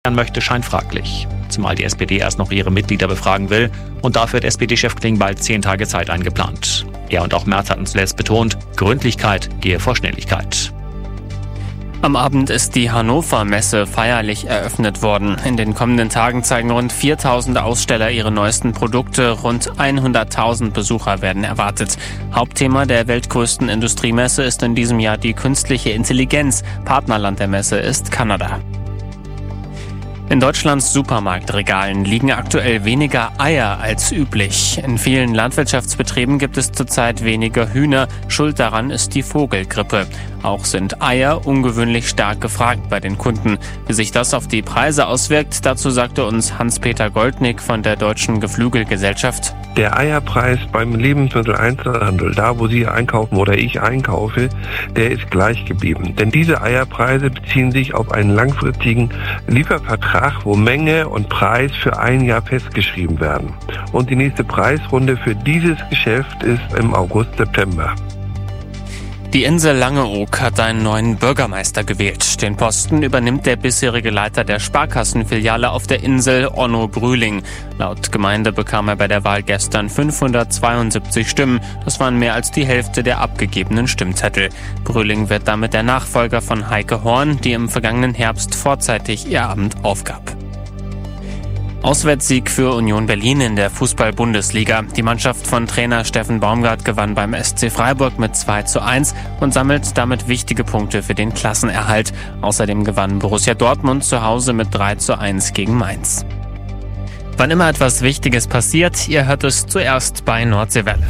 möchte, scheint fraglich. Zumal die SPD erst noch ihre Mitglieder befragen will und dafür hat SPD-Chef Klingbeil 10 Tage Zeit eingeplant. Er und auch Merz hatten zuletzt betont, Gründlichkeit gehe vor Schnelligkeit. Am Abend ist die Hannover Messe feierlich eröffnet worden. In den kommenden Tagen zeigen rund 4.000 Aussteller ihre neuesten Produkte. Rund 100.000 Besucher werden erwartet. Hauptthema der weltgrößten Industriemesse ist in diesem Jahr die künstliche Intelligenz. Partnerland der Messe ist Kanada. In Deutschlands Supermarktregalen liegen aktuell weniger Eier als üblich. In vielen Landwirtschaftsbetrieben gibt es zurzeit weniger Hühner. Schuld daran ist die Vogelgrippe. Auch sind Eier ungewöhnlich stark gefragt bei den Kunden. Wie sich das auf die Preise auswirkt, dazu sagte uns Hans-Peter Goldnick von der Deutschen Geflügelgesellschaft. Der Eierpreis beim Lebensmitteleinzelhandel, da wo Sie einkaufen oder ich einkaufe, der ist gleich geblieben. Denn diese Eierpreise beziehen sich auf einen langfristigen Liefervertrag, wo Menge und Preis für ein Jahr festgeschrieben werden. Und die nächste Preisrunde für dieses Geschäft ist im August, September. Die Insel Langeoog hat einen neuen Bürgermeister gewählt. Den Posten übernimmt der bisherige Leiter der Sparkassenfiliale auf der Insel, Onno Brühling. Laut Gemeinde bekam er bei der Wahl gestern 572 Stimmen. Das waren mehr als die Hälfte der abgegebenen Stimmzettel. Brühling wird damit der Nachfolger von Heike Horn, die im vergangenen Herbst vorzeitig ihr Amt aufgab. Auswärtssieg für Union Berlin in der Fußball-Bundesliga. Die Mannschaft von Trainer Steffen Baumgart gewann beim SC Freiburg mit 2:1 und sammelt damit wichtige Punkte für den Klassenerhalt. Außerdem gewann Borussia Dortmund zu Hause mit 3:1 gegen Mainz. Wann immer etwas Wichtiges passiert, ihr hört es zuerst bei Nordseewelle.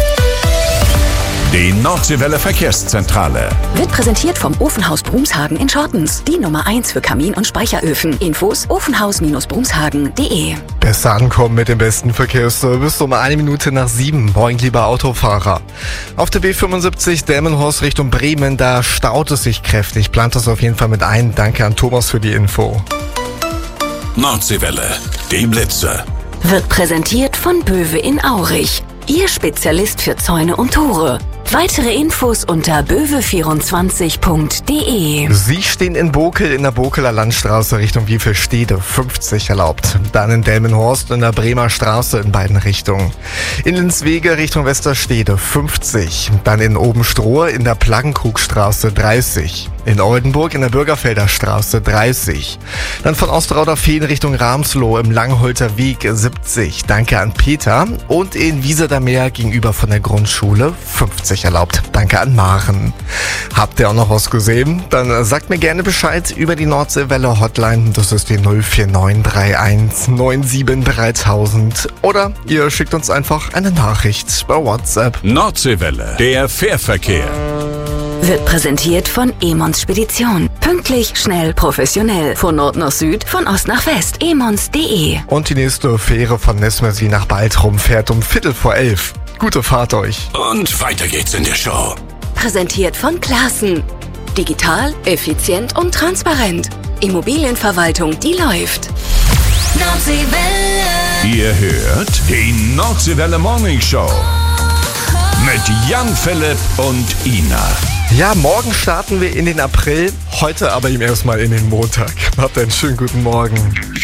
Die Nordseewelle Verkehrszentrale wird präsentiert vom Ofenhaus Brumshagen in Schortens. Die Nummer 1 für Kamin- und Speicheröfen. Infos ofenhaus-brumshagen.de. Besser ankommen mit dem besten Verkehrsservice um 7:01. Moin, lieber Autofahrer. Auf der B75 Delmenhorst Richtung Bremen, da staut es sich kräftig. Plant das auf jeden Fall mit ein. Danke an Thomas für die Info. Nordseewelle, die Blitze. Wird präsentiert von Böwe in Aurich. Ihr Spezialist für Zäune und Tore. Weitere Infos unter böwe24.de. Sie stehen in Bokel in der Bokeler Landstraße Richtung Wiefelstede, 50 erlaubt. Dann in Delmenhorst in der Bremer Straße in beiden Richtungen. In Linswege Richtung Westerstede, 50. Dann in Obenstrohe in der Plaggenkrugstraße, 30. In Oldenburg in der Bürgerfelder Straße, 30. Dann von Ostrauder-Fehn Richtung Ramsloh im Langholter Weg, 70. Danke an Peter. Und in Wieserdameer gegenüber von der Grundschule, 50 erlaubt. Danke an Maren. Habt ihr auch noch was gesehen? Dann sagt mir gerne Bescheid über die Nordseewelle Hotline. Das ist die 04931 97 3000. Oder ihr schickt uns einfach eine Nachricht bei WhatsApp. Nordseewelle, der Fährverkehr. Wird präsentiert von Emons Spedition. Pünktlich, schnell, professionell. Von Nord nach Süd, von Ost nach West. emons.de. Und die nächste Fähre von Nesmesi nach Baltrum fährt um 11:15. Gute Fahrt euch. Und weiter geht's in der Show. Präsentiert von Classen. Digital, effizient und transparent. Immobilienverwaltung, die läuft. Nordseewelle. Ihr hört die Nordseewelle Morning Show. Mit Jan Philipp und Ina. Ja, morgen starten wir in den April, heute aber eben erstmal in den Montag. Habt einen schönen guten Morgen.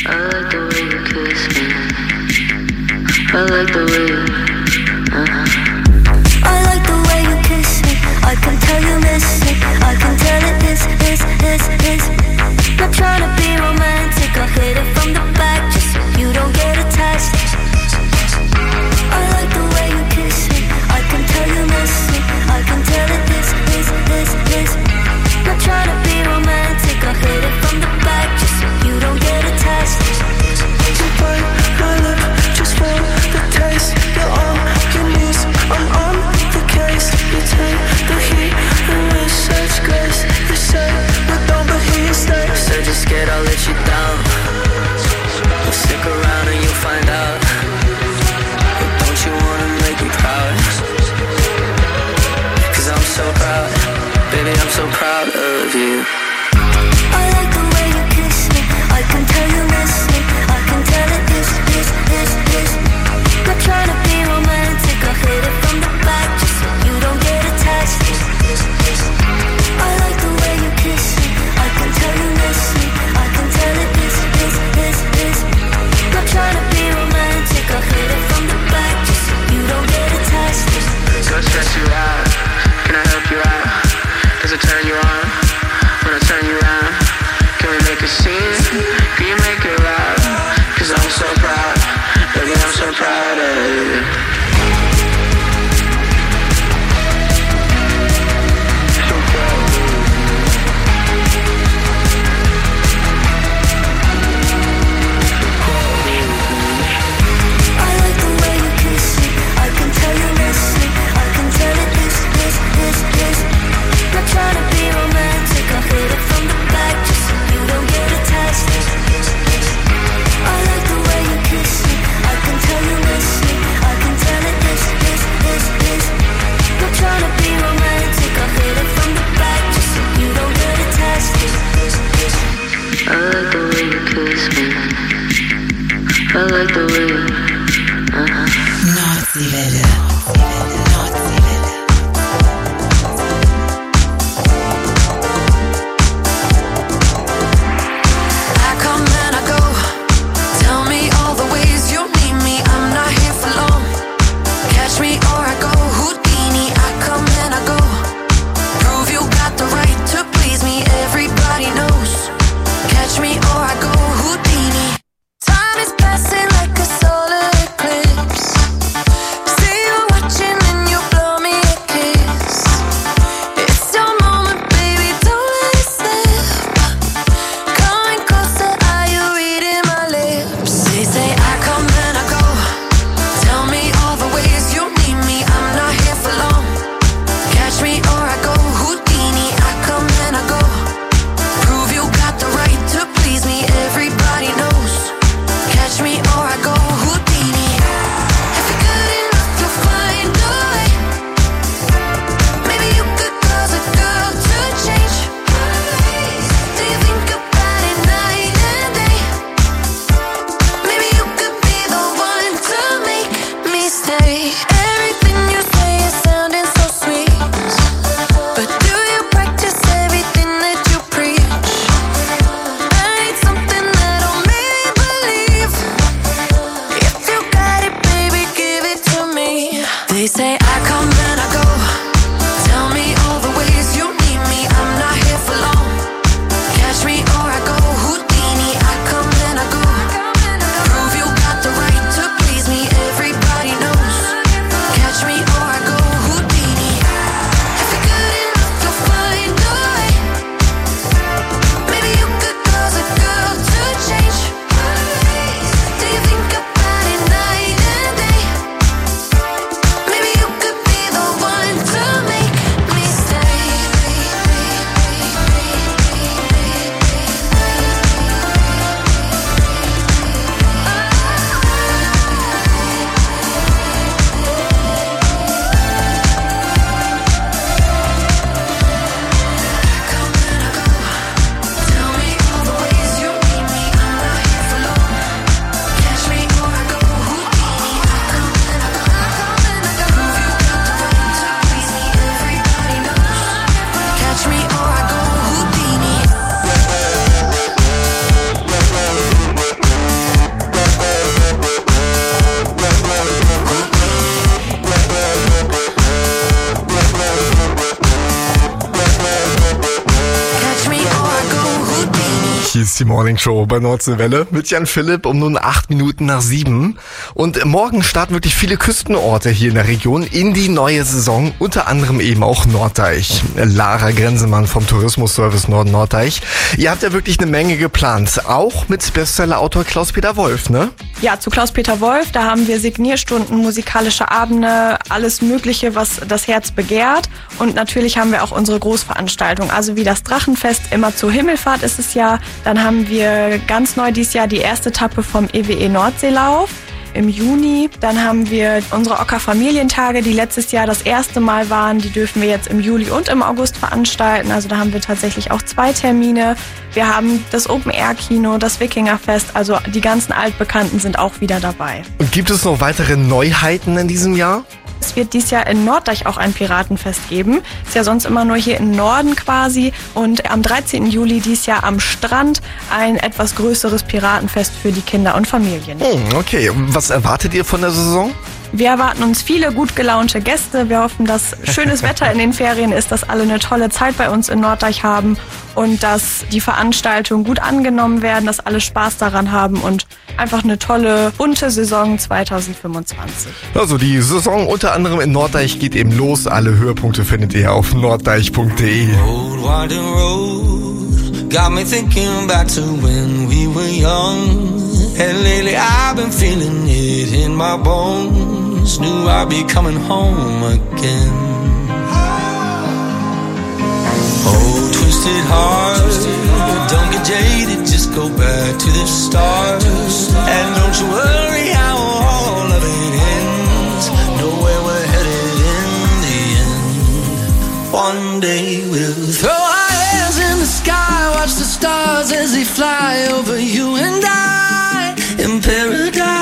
I'm so proud of you. I like the way. Nordseewelle. Hier ist die Morning Show bei Nordseewelle mit Jan Philipp um nun 8 Minuten nach 7. Und morgen starten wirklich viele Küstenorte hier in der Region in die neue Saison, unter anderem eben auch Norddeich. Lara Grenzemann vom Tourismusservice Norden Norddeich. Ihr habt ja wirklich eine Menge geplant, auch mit Bestseller-Autor Klaus-Peter Wolf, ne? Ja, zu Klaus-Peter Wolf, da haben wir Signierstunden, musikalische Abende, alles Mögliche, was das Herz begehrt. Und natürlich haben wir auch unsere Großveranstaltung, also wie das Drachenfest immer zur Himmelfahrt ist es ja. Dann haben wir ganz neu dieses Jahr die erste Etappe vom EWE Nordseelauf im Juni. Dann haben wir unsere Ocker-Familientage, die letztes Jahr das erste Mal waren. Die dürfen wir jetzt im Juli und im August veranstalten. Also da haben wir tatsächlich auch 2 Termine. Wir haben das Open-Air-Kino, das Wikingerfest. Also die ganzen Altbekannten sind auch wieder dabei. Und gibt es noch weitere Neuheiten in diesem Jahr? Es wird dieses Jahr in Norddeich auch ein Piratenfest geben. Ist ja sonst immer nur hier im Norden quasi. Und am 13. Juli dieses Jahr am Strand ein etwas größeres Piratenfest für die Kinder und Familien. Okay, was erwartet ihr von der Saison? Wir erwarten uns viele gut gelaunte Gäste. Wir hoffen, dass schönes Wetter in den Ferien ist, dass alle eine tolle Zeit bei uns in Norddeich haben und dass die Veranstaltungen gut angenommen werden, dass alle Spaß daran haben und einfach eine tolle, bunte Saison 2025. Also die Saison unter anderem in Norddeich geht eben los. Alle Höhepunkte findet ihr auf norddeich.de. Got me thinking back to when we were young. And lately I've been feeling it in my bones. Knew I'd be coming home again. Oh, twisted heart, don't get jaded, just go back to the start. And don't you worry how all of it ends. Know where we're headed in the end. One day we'll throw our hands in the sky, watch the stars as they fly over you and I in paradise.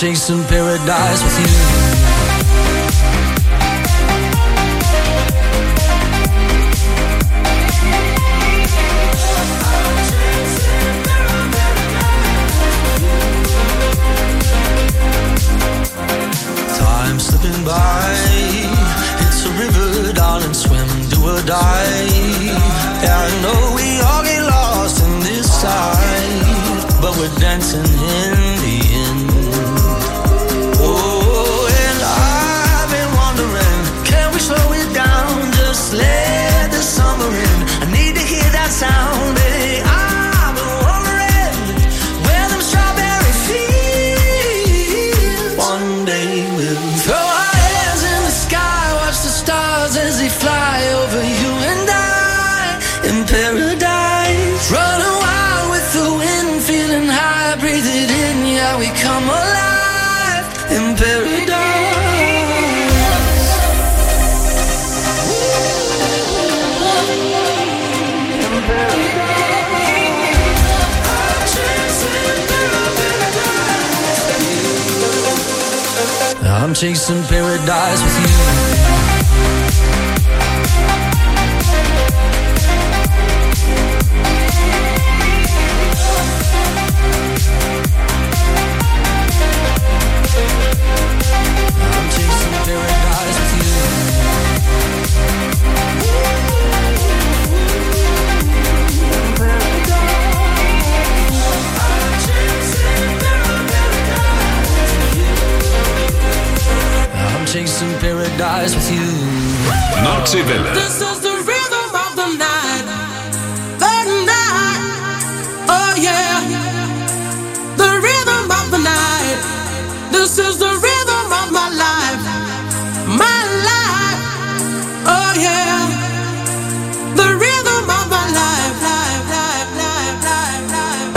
chasing paradise with you. Time slipping by, it's a river, darling, swim, do or die. Yeah, I know we all get lost in this side, but we're dancing in the end. Oh, and I've been wondering, can we slow it down, just let the summer in. I need to hear that sound, baby. I've been wondering where them strawberry fields. One day we'll throw our hands in the sky, watch the stars as they fly over you and I in paradise. Running wild with the wind, feeling high, breathe it in, yeah, we come alive in paradise. I'm chasing paradise with you. Chasing paradise with you. Nordsee-Welle. This is the rhythm of the night. The night. Oh yeah. The rhythm of the night. This is the rhythm of my life. My life. Oh yeah. The rhythm of my life. Life, life, life, life, life.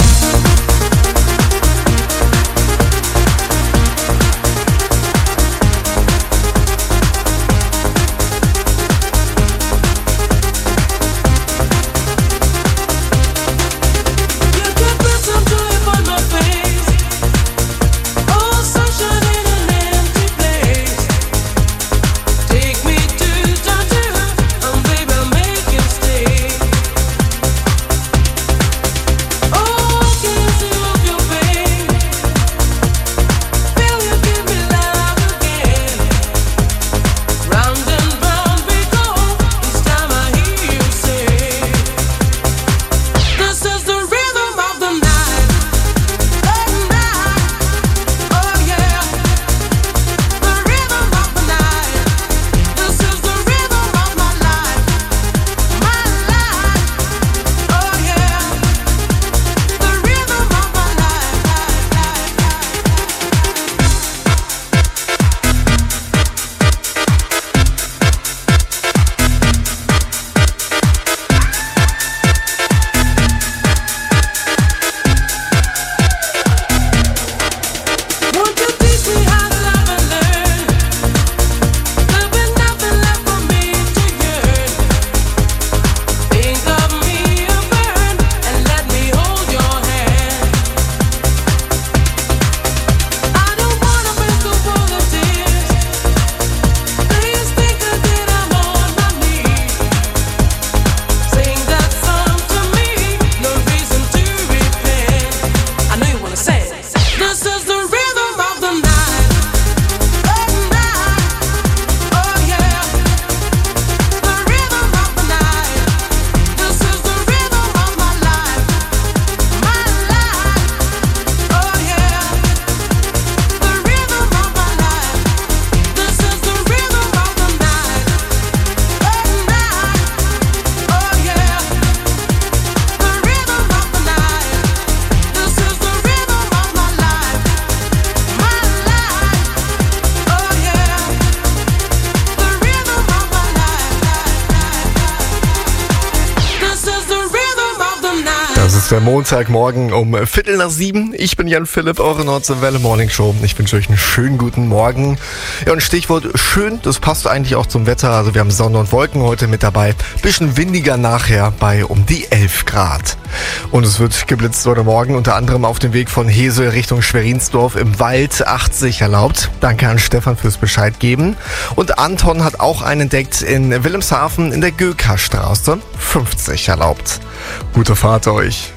ist der Montagmorgen um 6:15. Ich bin Jan Philipp, eure Nordseewelle Morning Show. Ich wünsche euch einen schönen guten Morgen. Ja, und Stichwort schön, das passt eigentlich auch zum Wetter. Also wir haben Sonne und Wolken heute mit dabei. Bisschen windiger nachher bei um die 11 Grad. Und es wird geblitzt heute Morgen, unter anderem auf dem Weg von Hesel Richtung Schwerinsdorf im Wald 80 erlaubt. Danke an Stefan fürs Bescheid geben. Und Anton hat auch einen entdeckt in Wilhelmshaven in der Göka-Straße 50 erlaubt. Gute Fahrt euch.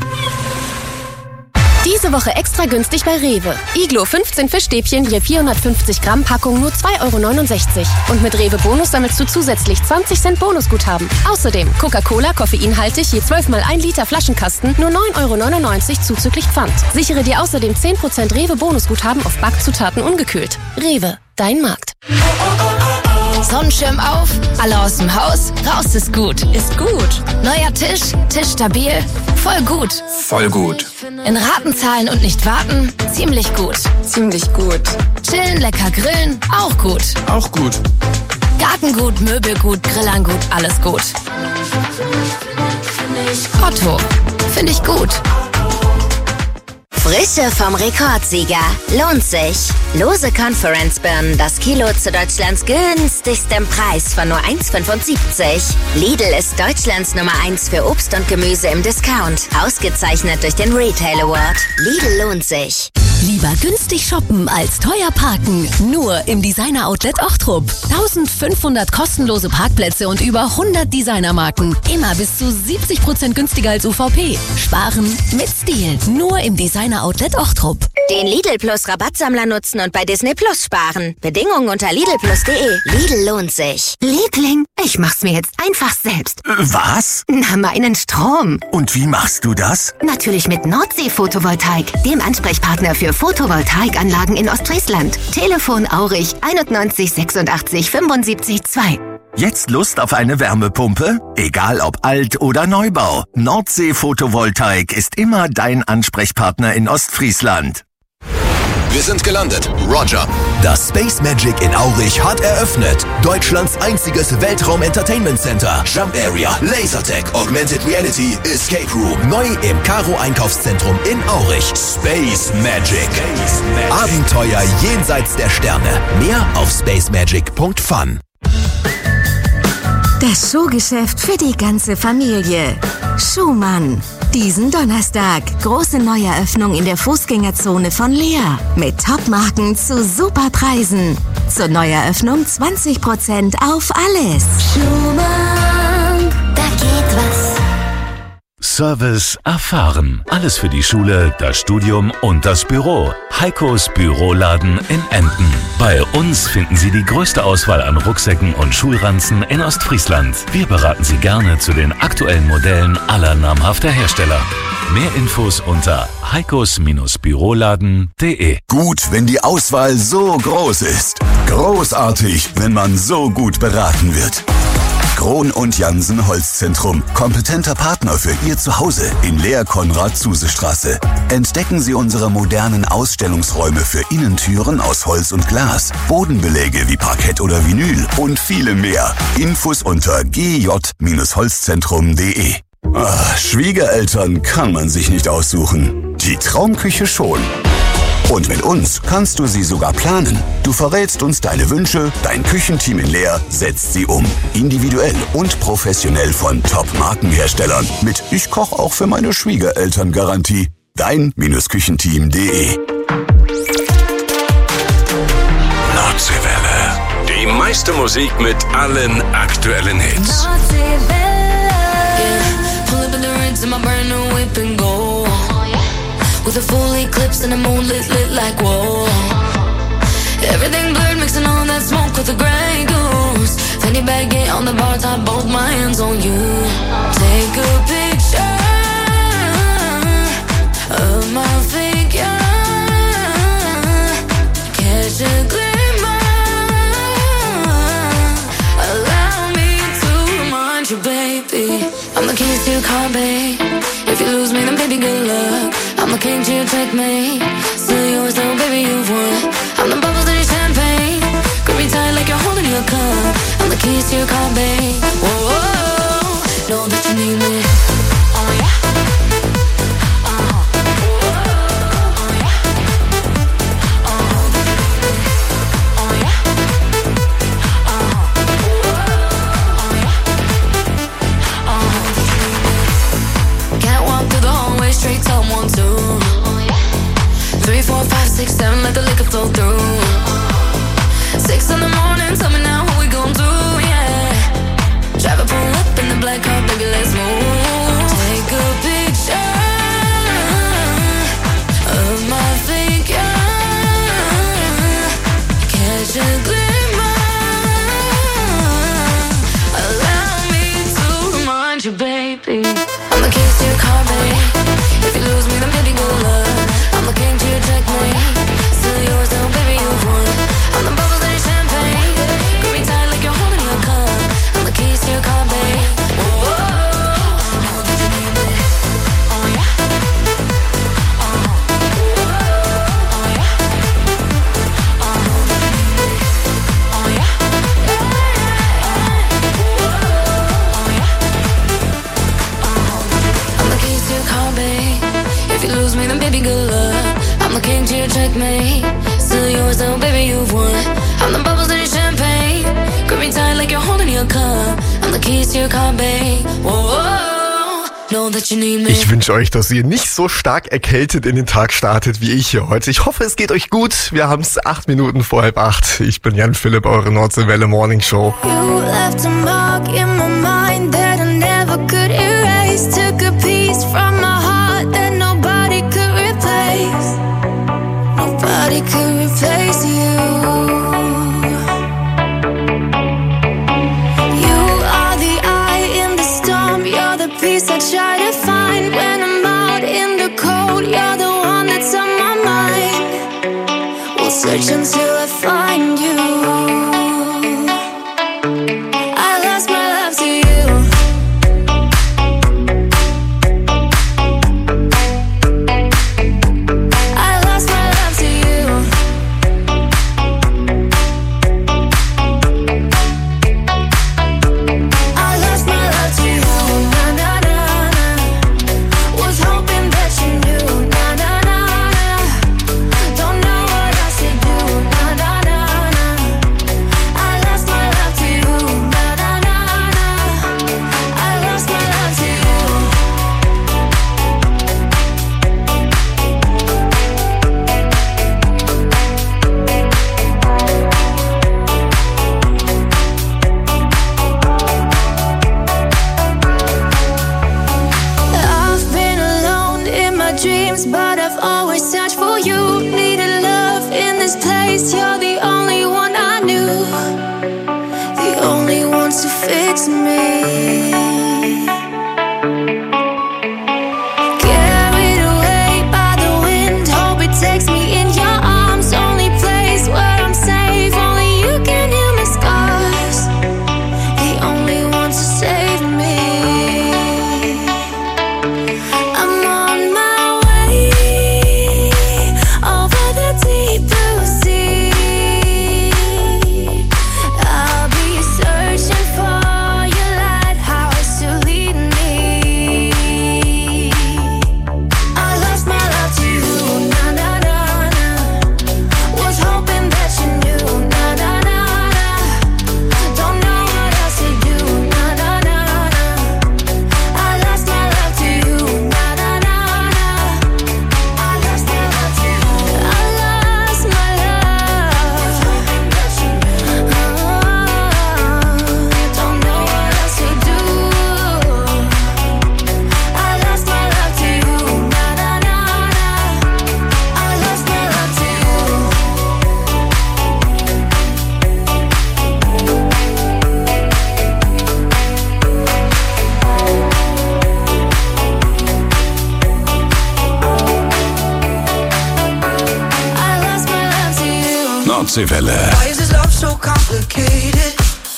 Diese Woche extra günstig bei Rewe. Iglo 15 Fischstäbchen je 450 Gramm Packung nur 2,69 €. Und mit Rewe Bonus sammelst du zusätzlich 20 Cent Bonusguthaben. Außerdem Coca-Cola koffeinhaltig je 12 mal 1 Liter Flaschenkasten nur 9,99 € zuzüglich Pfand. Sichere dir außerdem 10% Rewe Bonusguthaben auf Backzutaten ungekühlt. Rewe, dein Markt. Sonnenschirm auf, alle aus dem Haus, raus ist gut. Ist gut. Neuer Tisch, Tisch stabil, voll gut. Voll gut. In Raten zahlen und nicht warten, ziemlich gut. Ziemlich gut. Chillen, lecker grillen, auch gut. Auch gut. Gartengut, Möbelgut, Grillangut, alles gut. Otto, finde ich gut. Frische vom Rekordsieger. Lohnt sich. Lose Conference-Birnen, das Kilo zu Deutschlands günstigstem Preis von nur 1,75 €. Lidl ist Deutschlands Nummer 1 für Obst und Gemüse im Discount. Ausgezeichnet durch den Retail Award. Lidl lohnt sich. Lieber günstig shoppen als teuer parken. Nur im Designer Outlet Ochtrup. 1500 kostenlose Parkplätze und über 100 Designermarken. Immer bis zu 70% günstiger als UVP. Sparen mit Stil. Nur im Designer Outlet Ochtrup. Den Lidl Plus Rabattsammler nutzen und bei Disney Plus sparen. Bedingungen unter lidlplus.de. Lidl lohnt sich. Liebling, ich mach's mir jetzt einfach selbst. Was? Na, meinen Strom. Und wie machst du das? Natürlich mit Nordsee Photovoltaik, dem Ansprechpartner für Photovoltaikanlagen in Ostfriesland. Telefon Aurich 91 86 75 2. Jetzt Lust auf eine Wärmepumpe? Egal ob Alt- oder Neubau. Nordsee Photovoltaik ist immer dein Ansprechpartner in Ostfriesland. Wir sind gelandet. Roger. Das Space Magic in Aurich hat eröffnet. Deutschlands einziges Weltraum-Entertainment-Center. Jump Area, Lasertag, Augmented Reality, Escape Room. Neu im Karo-Einkaufszentrum in Aurich. Space Magic. Abenteuer jenseits der Sterne. Mehr auf spacemagic.fun. Das Schuhgeschäft für die ganze Familie. Schumann. Diesen Donnerstag große Neueröffnung in der Fußgängerzone von Lea. Mit Top-Marken zu super Preisen. Zur Neueröffnung 20% auf alles. Schumann, da geht was. Service erfahren. Alles für die Schule, das Studium und das Büro. Heikos Büroladen in Emden. Bei uns finden Sie die größte Auswahl an Rucksäcken und Schulranzen in Ostfriesland. Wir beraten Sie gerne zu den aktuellen Modellen aller namhafter Hersteller. Mehr Infos unter heikos-büroladen.de. Gut, wenn die Auswahl so groß ist. Großartig, wenn man so gut beraten wird. Krohn und Jansen Holzzentrum. Kompetenter Partner für Ihr Zuhause in Lehr-Konrad-Zuse-Straße. Entdecken Sie unsere modernen Ausstellungsräume für Innentüren aus Holz und Glas, Bodenbeläge wie Parkett oder Vinyl und viele mehr. Infos unter gj-holzzentrum.de. Schwiegereltern kann man sich nicht aussuchen. Die Traumküche schon. Und mit uns kannst du sie sogar planen. Du verrätst uns deine Wünsche, dein Küchenteam in Leer setzt sie um. Individuell und professionell von Top-Markenherstellern. Mit Ich koch auch für meine Schwiegereltern Garantie. Dein-Küchenteam.de. Nordseewelle. Die meiste Musik mit allen aktuellen Hits. With a full eclipse and a moon lit like whoa. Everything blurred, mixing all that smoke with the Grey Goose. Fanny baguette on the bar top, both my hands on you. Take a picture of my figure. Catch a glimmer. Allow me to remind you, baby, I'm the keys to your car, babe. If you lose me, then baby, good luck. I'm the king to your checkmate. Still yours though, baby, you've won. I'm the bubbles in your champagne. Grip me tight like you're holding your cup. I'm the keys to your car, babe. Whoa, whoa, know that you need me. Oh yeah. see. I'm the keys to your car, babe. If you lose me, then baby, good luck. I'm the king to your checkmate. Still yours, though, baby, you've won. I'm the bubbles in your champagne. Grip me tight like you're holding your cup. I'm the keys to your car, babe. Whoa, know that you need me. Oh yeah. If you lose me, then baby, good luck. I'm the king to your checkmate. Still yours, though, baby, you've won. I'm the bubbles in your champagne. Grip me tight like you're holding your cup. I'm the keys to your car, babe. Whoa, know that you need me. Ich wünsche euch, dass ihr nicht so stark erkältet in den Tag startet wie ich hier heute. Ich hoffe, es geht euch gut. Wir haben es 8 Minuten vor 7:30. Ich bin Jan Philipp, eure Nordseewelle Morning Show. You left a mark in my mind that I never could erase. Took a piece from my heart that nobody could replace. Nobody could replace you. You are the eye in the storm. You're the peace I try to find when I'm out in the cold. You're the one that's on my mind. We'll search until I find you. I lost my love to you. But I've always searched for you. Needed love in this place. You're the only one I knew. The only one to fix me. Carried away by the wind. Hope it takes me in your arms. Only place where I'm safe. Only you can heal my scars. The only one to save me. I'm on my way. Over the deep blue sea, I'll be searching for your lighthouse to lead me. I lost my love to you, na na na na. Was hoping that you knew, na na na na. Don't know what else to do, na na na na. I lost my love to you, na na na na. I lost my love to you. I lost my love. Don't know what else to do. I lost my love to you. Na na na na. I lost my love to you. I lost my love to you. Nordseewelle. Why is this love so complicated?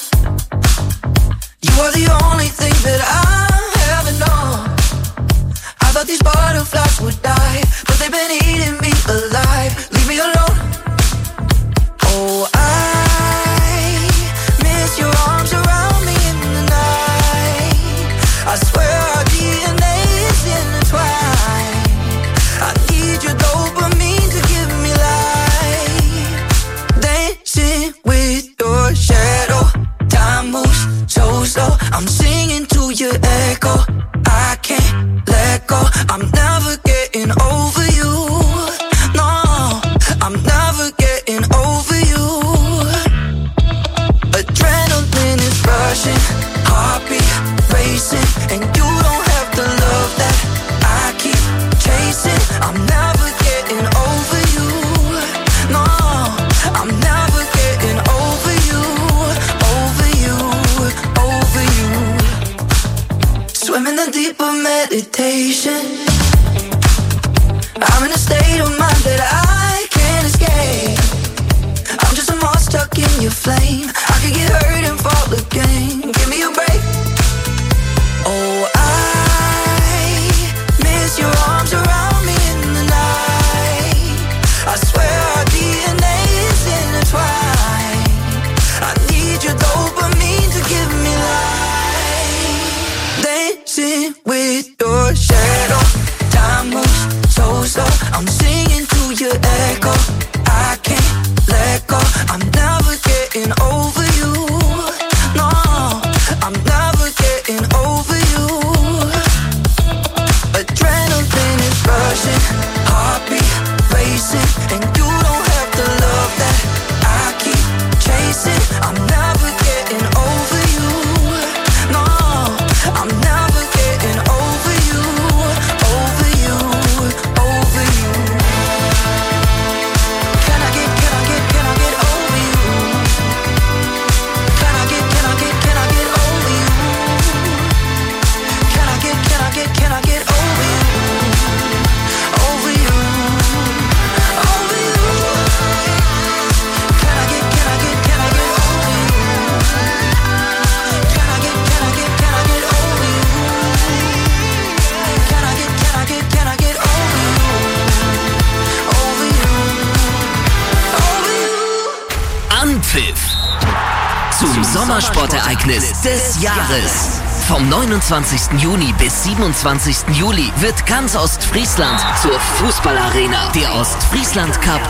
You are the only thing that I haven't known. I thought these butterflies would die, but they've been eating me alive. Leave me alone. Oh, I miss your arms around me in the night. I swear our DNA is intertwined. I need your dopamine to give me life. Dancing with your shadow. Time moves so slow. I'm singing to your echo. I can't let go. I'm never getting over you. No, I'm never getting over you. Adrenaline is rushing, heartbeat racing, and you don't have the love that I keep chasing. I'm never getting over you. No, I'm never getting over you, over you, over you. Swimming the deep deeper meditation. I'm in a state of mind that I can't escape. I'm just a moth stuck in your flame. I could get hurt and fall again. Give me a break. Oh, I miss your arms around me in the night. I swear our DNA is intertwined. I need your dopamine to give me life. Dancing with your shadow. Time moves so slow. I'm singing to your echo. I can't let go. I'm never getting over you. No, I'm never getting over you. Adrenaline is rushing, heartbeat racing, and you don't have the love that I keep chasing. I'm never getting over you. No, I'm never getting over you. Over you, over you. Can I get over you? Can I get over you? Can I get over you? Over you, over you. Can I get over you? Can I get over you? Can I get over you? Over you, over you. Anpfiff zum Sommersportereignis des Jahres. Vom 29. Juni bis 27. Juli wird ganz Ostfriesland zur Fußballarena. Der Ostfriesland Cup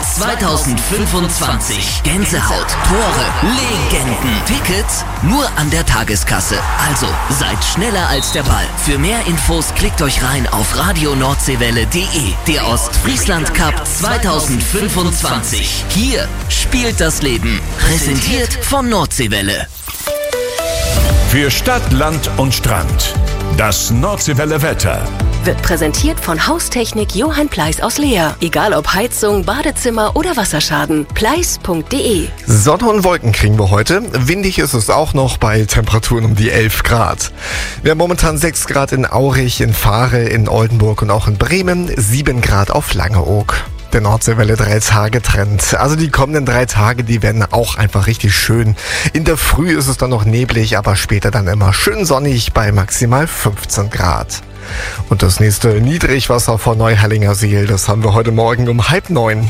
2025. Gänsehaut, Tore, Legenden. Tickets nur an der Tageskasse. Also seid schneller als der Ball. Für mehr Infos klickt euch rein auf radionordseewelle.de. Der Ostfriesland Cup 2025. Hier spielt das Leben. Präsentiert von Nordseewelle. Für Stadt, Land und Strand. Das Nordseewelle Wetter. Wird präsentiert von Haustechnik Johann Pleiss aus Leer. Egal ob Heizung, Badezimmer oder Wasserschaden. Pleiss.de. Sonne und Wolken kriegen wir heute. Windig ist es auch noch bei Temperaturen um die 11 Grad. Wir haben momentan 6 Grad in Aurich, in Fahre, in Oldenburg und auch in Bremen. 7 Grad auf Langeoog. Der Nordseewelle 3-Tage-Trend. Also die kommenden 3 Tage, die werden auch einfach richtig schön. In der Früh ist es dann noch neblig, aber später dann immer schön sonnig bei maximal 15 Grad. Und das nächste Niedrigwasser vor Neuherlingersiel, das haben wir heute Morgen um 8:30.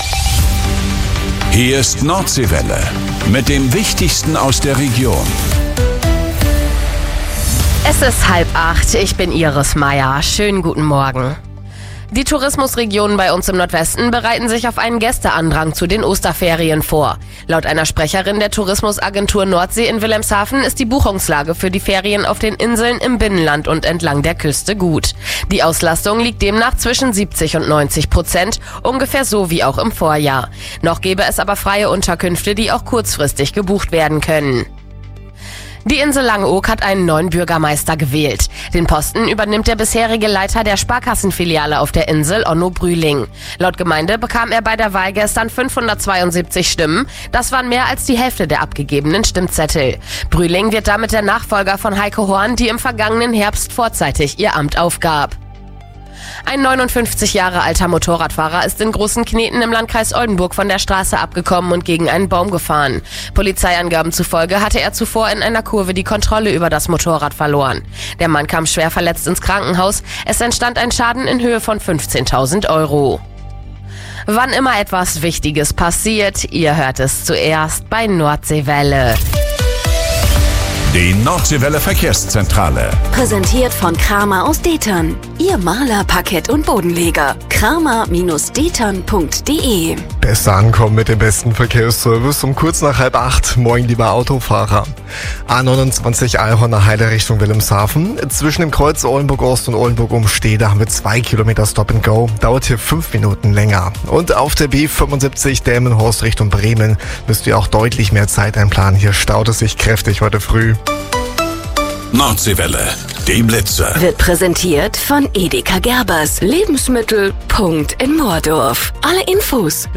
Hier ist Nordseewelle mit dem Wichtigsten aus der Region. Es ist 7:30. Ich bin Iris Meier. Schönen guten Morgen. Die Tourismusregionen bei uns im Nordwesten bereiten sich auf einen Gästeandrang zu den Osterferien vor. Laut einer Sprecherin der Tourismusagentur Nordsee in Wilhelmshaven ist die Buchungslage für die Ferien auf den Inseln im Binnenland und entlang der Küste gut. Die Auslastung liegt demnach zwischen 70% und 90%, ungefähr so wie auch im Vorjahr. Noch gäbe es aber freie Unterkünfte, die auch kurzfristig gebucht werden können. Die Insel Langeoog hat einen neuen Bürgermeister gewählt. Den Posten übernimmt der bisherige Leiter der Sparkassenfiliale auf der Insel, Onno Brühling. Laut Gemeinde bekam er bei der Wahl gestern 572 Stimmen. Das waren mehr als die Hälfte der abgegebenen Stimmzettel. Brühling wird damit der Nachfolger von Heike Horn, die im vergangenen Herbst vorzeitig ihr Amt aufgab. Ein 59 Jahre alter Motorradfahrer ist in Großen Kneten im Landkreis Oldenburg von der Straße abgekommen und gegen einen Baum gefahren. Polizeiangaben zufolge hatte er zuvor in einer Kurve die Kontrolle über das Motorrad verloren. Der Mann kam schwer verletzt ins Krankenhaus. Es entstand ein Schaden in Höhe von 15.000 €. Wann immer etwas Wichtiges passiert, ihr hört es zuerst bei Nordseewelle. Die Nordseewelle Verkehrszentrale. Präsentiert von Kramer aus Detern. Ihr Maler, Parkett und Bodenleger. Kramer-Detern.de. Besser ankommen mit dem besten Verkehrsservice um kurz nach 7:30. Moin, lieber Autofahrer. A29 Eilhorner Heide Richtung Wilhelmshaven. Zwischen dem Kreuz Oldenburg-Ost und Oldenburg-Umstede haben wir 2 Kilometer Stop and Go. Dauert hier 5 Minuten länger. Und auf der B75 Delmenhorst Richtung Bremen müsst ihr auch deutlich mehr Zeit einplanen. Hier staut es sich kräftig heute früh. Nordseewelle. die Blitzer. Wird präsentiert von Edeka Gerbers. Lebensmittel. Punkt in Moordorf. Alle Infos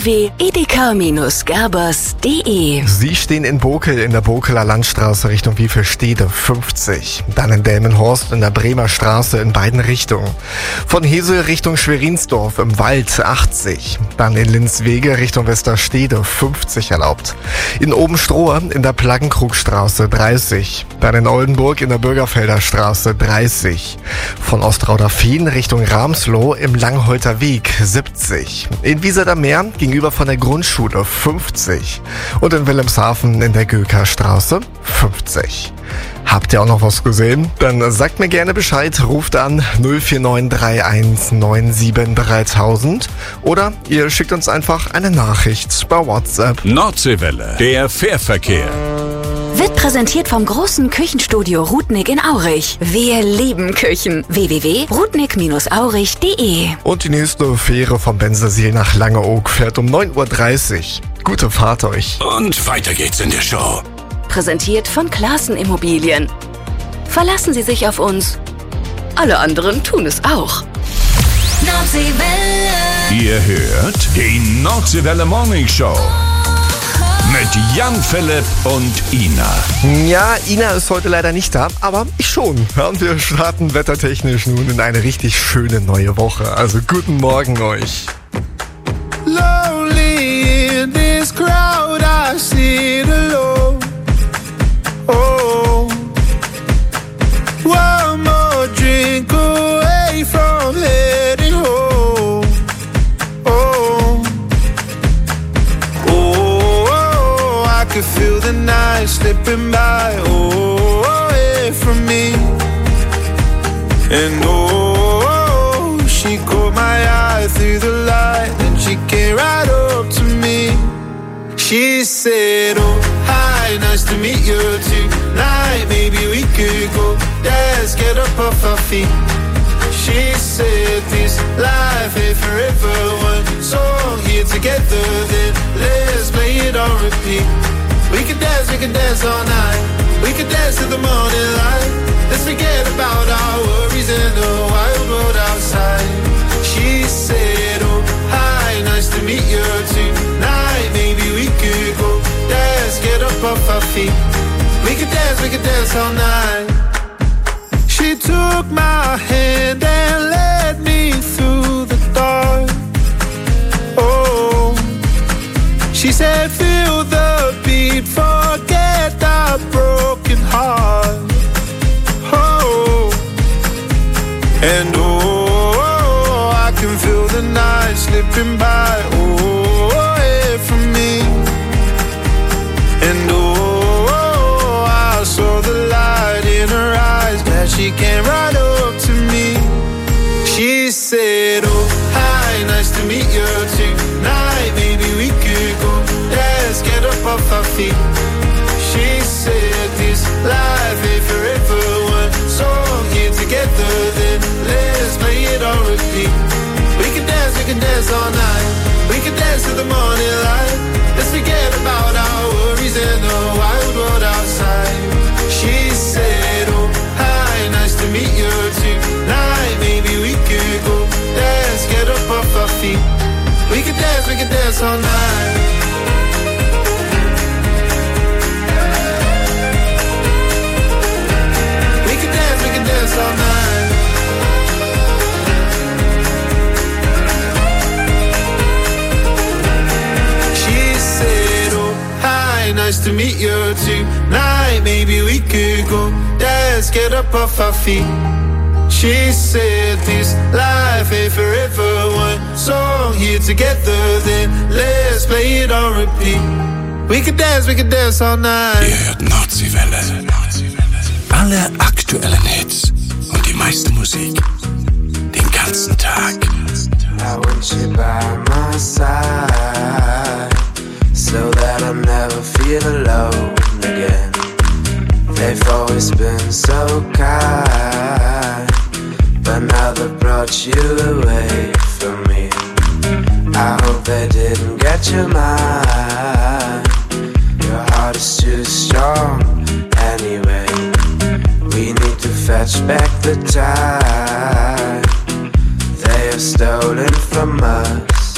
www.edeka-gerbers.de. Sie stehen in Bokel in der Bokeler Landstraße Richtung Wiefelstede 50. Dann in Delmenhorst in der Bremer Straße in beiden Richtungen. Von Hesel Richtung Schwerinsdorf im Wald 80. Dann in Linzwege Richtung Westerstede 50 erlaubt. In Obenstrohe in der Plaggenkrugstraße 30. Dann in Oldenburg in der Bürgerfelder Straße 30. Von Ostrauder-Fien Richtung Ramsloh im Langholter Weg 70. In Wieserder-Meer gegenüber von der Grundschule 50. Und in Wilhelmshaven in der Göker-Straße 50. Habt ihr auch noch was gesehen? Dann sagt mir gerne Bescheid, ruft an 04931 97 3000 oder ihr schickt uns einfach eine Nachricht bei WhatsApp. Nordseewelle, der Fährverkehr. Wird präsentiert vom großen Küchenstudio Rudnick in Aurich. Wir lieben Küchen. www.rudnick-aurich.de. Und die nächste Fähre vom Bensersiel nach Langeoog fährt um 9:30 Uhr. Gute Fahrt euch. Und weiter geht's in der Show. Präsentiert von Klaassen Immobilien. Verlassen Sie sich auf uns. Alle anderen tun es auch. Ihr hört die Nordseewelle Morning Show. Mit Jan Philipp und Ina. Ja, Ina ist heute leider nicht da, aber ich schon. Ja, und wir starten wettertechnisch nun in eine richtig schöne neue Woche. Also guten Morgen euch. Lonely in this crowd, I sit alone. Oh, one more drink away from heading home. Oh, oh, I could feel the night slipping by. Oh, away from me. And oh, she caught my eye through the light, and she came right up to me. She said, oh, hi, nice to meet you tonight. Maybe we could go dance, get up off our feet. She said, this life ain't forever. One song here together, then let's play it on repeat. We can dance all night. We can dance till the morning light. Let's forget about our worries in the wild world outside. She said, oh, hi, nice to meet you tonight. Maybe we could go dance, get up off our feet. We could dance all night. She took my hand and led me through the dark. Oh, she said, feel the beat, forget the broken heart. Oh, and oh, I can feel the night slipping by. Oh, away from me. And oh, I saw the light in her eyes, glad she came right up to me. She said, oh, hi, nice to meet you tonight. Maybe we could go dance, get up off our feet. She said, this life ain't forever. One song here together, then let's play it on repeat. We can dance all night. We can dance till the morning light. Let's forget about our worries and the wild world outside. She said, oh, hi, nice to meet you tonight. Maybe we could go dance, get up off our feet. We can dance all night. We can dance all night. She said, oh, hi, nice to meet you tonight. Maybe we could go dance, get up off our feet. She said, this life ain't forever. One song here together, then let's play it on repeat. We could dance all night. Ihr hört Nordseewelle. Alle aktuellen Hits und die meiste Musik. Den ganzen Tag. I want you by my side, so that I never feel alone again. They've always been so kind, but now they've brought you away from me. I hope they didn't get your mind. Your heart is too strong anyway. We need to fetch back the time they have stolen from us.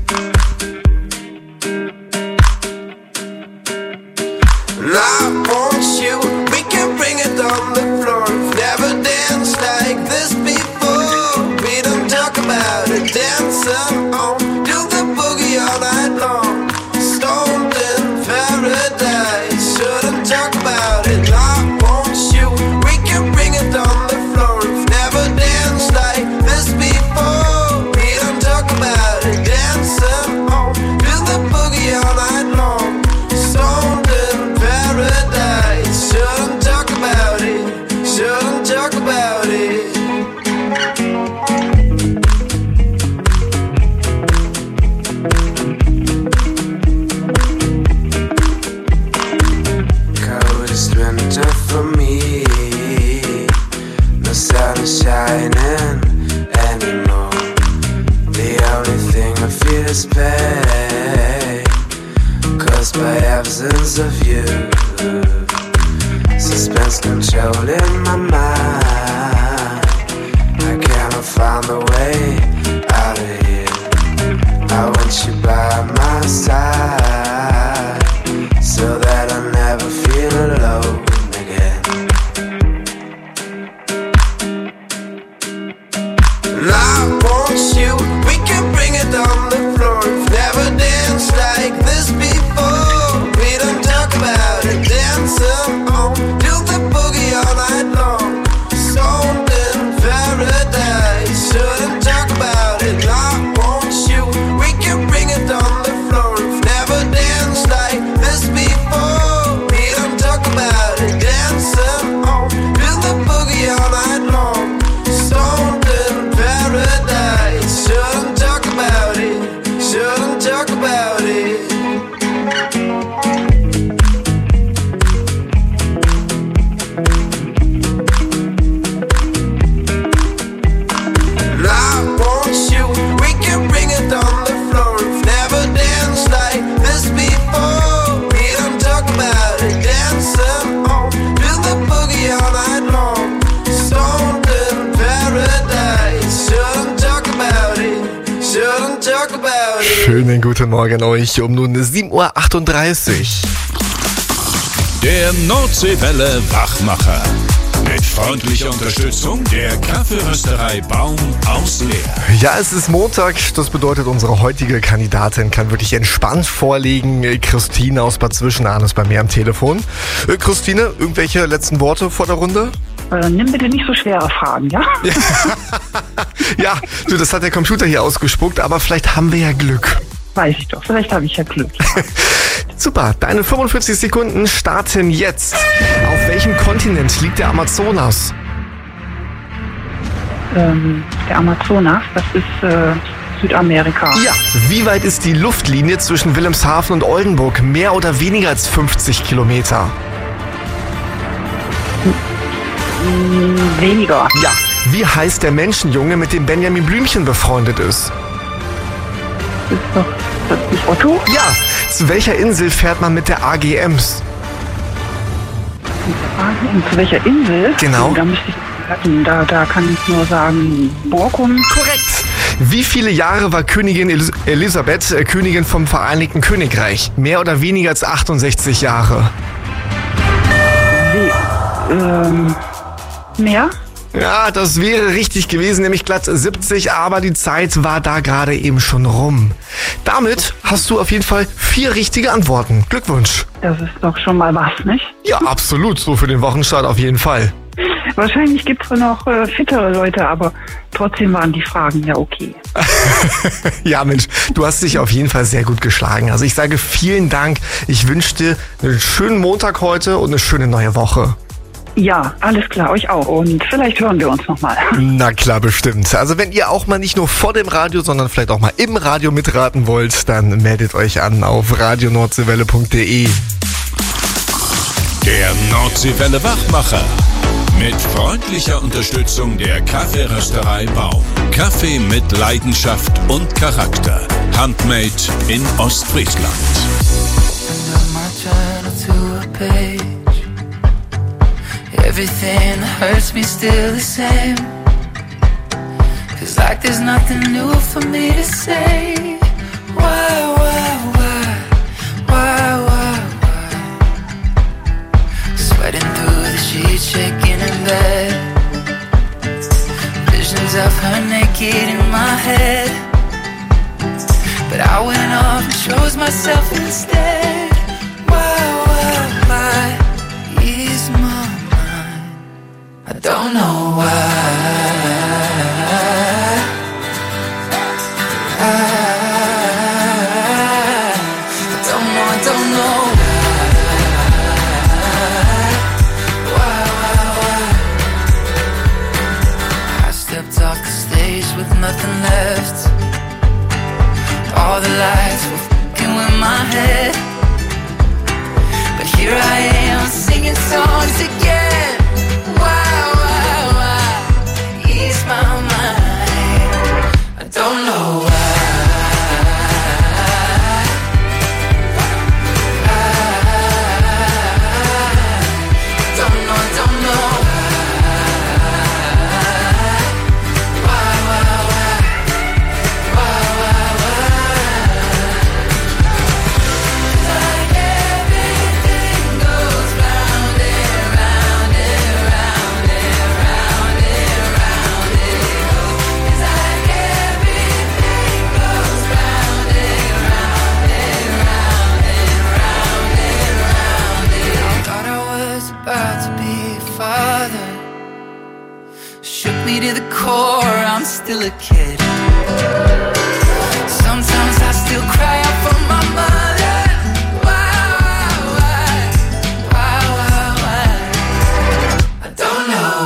And I want you, we can bring it on the floor. We've never danced like this before. We don't talk about it, dancing on, do the boogie all night long. Stoned in paradise, shouldn't talk about it. I want you, we can bring it on the floor. We've never danced like this before. We don't talk about it, dancing on, do the boogie all night long. Stoned in paradise, shouldn't talk about it, shouldn't talk about it. Coldest winter for me, no sun is shining anymore. The only thing I feel is pain, caused by absence of you. Suspense controlling my mind, I cannot find a way out of here. I want you by my side, so that I never feel alone again. And I want you, we can bring it on the floor. We've never danced like this before. We don't talk about it, dancing on, do the boogie all night long. Stoned in paradise, shouldn't talk about it. I want you, we can bring it on the floor. We've never danced like this before. We don't talk about it, dancing on, do the boogie all night long. Stoned in paradise, shouldn't talk about it, shouldn't talk about it. And I want you, we can bring it on the floor. We've never danced like this before. We don't talk about it, dancing on, do the boogie all night long. Stoned in paradise, shouldn't talk about it, shouldn't talk about it. Schönen guten Morgen euch um nun 7:38 Uhr. Der Nordseewelle Wachmacher. Mit freundlicher Unterstützung der Kaffeerösterei Baum aus Leer. Ja, es ist Montag, das bedeutet, unsere heutige Kandidatin kann wirklich entspannt vorlegen. Christine aus Bad Zwischenahn ist bei mir am Telefon. Christine, irgendwelche letzten Worte vor der Runde? Nimm bitte nicht so schwere Fragen, ja? Ja, du, das hat der Computer hier ausgespuckt, aber vielleicht haben wir ja Glück. Weiß ich doch, vielleicht habe ich ja Glück. Super, deine 45 Sekunden starten jetzt. Auf welchem Kontinent liegt der Amazonas? Der Amazonas, das ist Südamerika. Ja. Wie weit ist die Luftlinie zwischen Wilhelmshaven und Oldenburg? Mehr oder weniger als 50 Kilometer? Weniger. Ja. Wie heißt der Menschenjunge, mit dem Benjamin Blümchen befreundet ist? Ist doch das nicht Otto? Ja. Zu welcher Insel fährt man mit der AGMs? Zu welcher Insel? Genau. Da müsste ich da kann ich nur sagen, Borkum. Korrekt. Wie viele Jahre war Königin Elisabeth Königin vom Vereinigten Königreich? Mehr oder weniger als 68 Jahre? Mehr? Ja, das wäre richtig gewesen, nämlich glatt 70, aber die Zeit war da gerade eben schon rum. Damit hast du auf jeden Fall 4 richtige Antworten. Glückwunsch. Das ist doch schon mal was, nicht? Ja, absolut, so für den Wochenstart auf jeden Fall. Wahrscheinlich gibt es noch fittere Leute, aber trotzdem waren die Fragen ja okay. Ja, Mensch, du hast dich auf jeden Fall sehr gut geschlagen. Also ich sage vielen Dank. Ich wünsche dir einen schönen Montag heute und eine schöne neue Woche. Ja, alles klar, euch auch. Und vielleicht hören wir uns nochmal. Na klar, bestimmt. Also wenn ihr auch mal nicht nur vor dem Radio, sondern vielleicht auch mal im Radio mitraten wollt, dann meldet euch an auf radionordseewelle.de. Der Nordseewelle Wachmacher. Mit freundlicher Unterstützung der Kaffeerösterei Baum. Kaffee mit Leidenschaft und Charakter. Handmade in Ostfriesland. everything that hurts me still the same. 'Cause like there's nothing new for me to say. Why? Sweating through the sheets, shaking in bed. Visions of her naked in my head. But I went off and chose myself instead. Why ease my mind? I don't know why. I don't know why. I stepped off the stage with nothing left. All the lights were fucking with my head. But here I am singing songs again. Why ease my mind? I don't know why. To the core, I'm still a kid. Sometimes I still cry out for my mother. Why? I don't know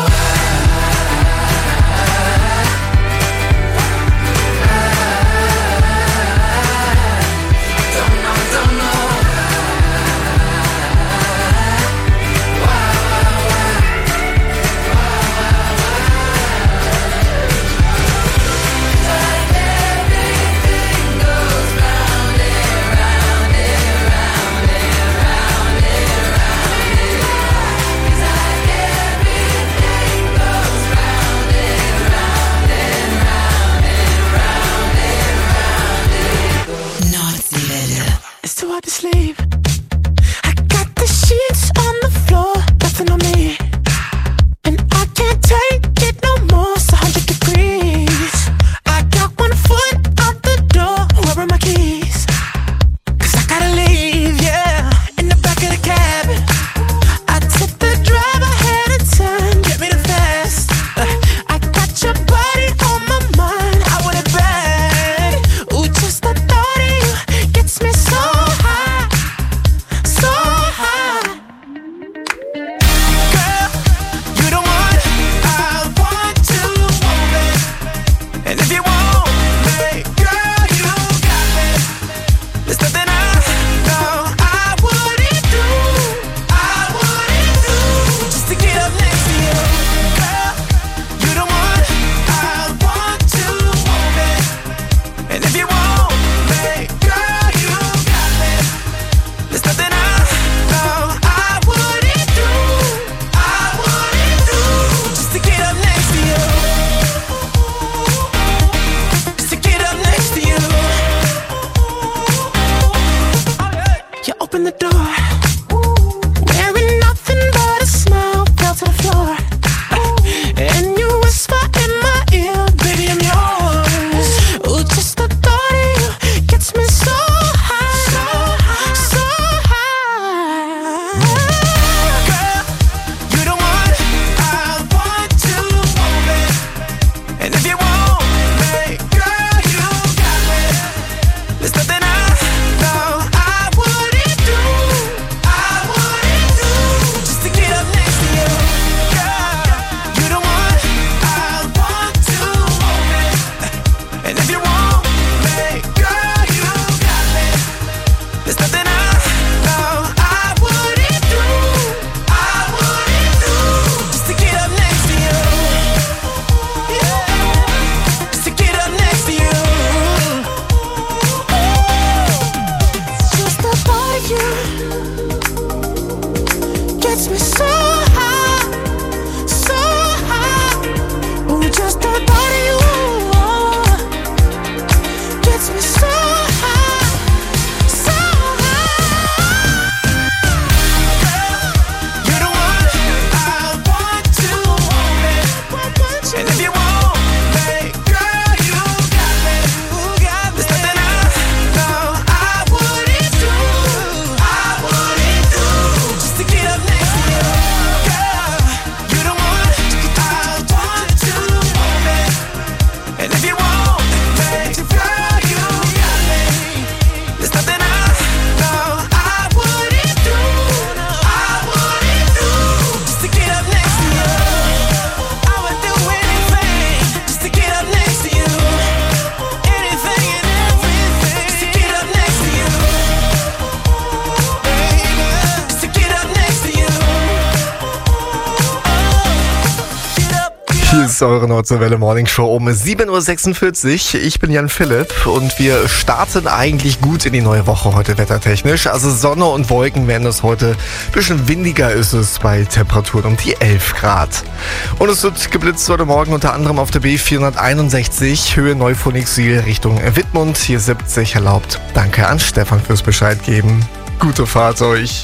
Hier ist eure Nordsee-Welle Morning Show um 7.46 Uhr. Ich bin Jan Philipp und wir starten eigentlich gut in die neue Woche heute wettertechnisch. Also Sonne und Wolken werden es heute. Ein bisschen windiger ist es bei Temperaturen um die 11 Grad. Und es wird geblitzt heute Morgen unter anderem auf der B461 Höhe Neuphonik-Siel Richtung Wittmund. Hier 70 erlaubt. Danke an Stefan fürs Bescheid geben. Gute Fahrt euch.